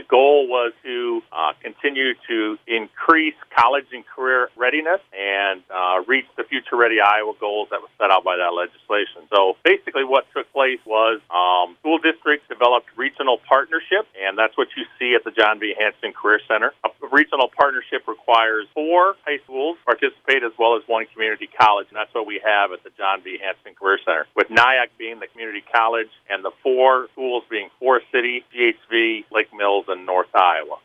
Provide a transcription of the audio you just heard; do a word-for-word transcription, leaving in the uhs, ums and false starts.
goal was to uh, continue to increase college and career readiness and uh, reach the Future Ready Iowa goals that were set out by that legislation. So basically what took place was um, school districts developed regional partnerships, and that's what you see at the John B. Hanson Career Center. A regional partnership requires four high schools participate as well as one community college, and that's what we have at the John B. Hanson Career Center, with NIAC being the community college and the four schools being Forest City, G H V, Lake Mills, and North Iowa.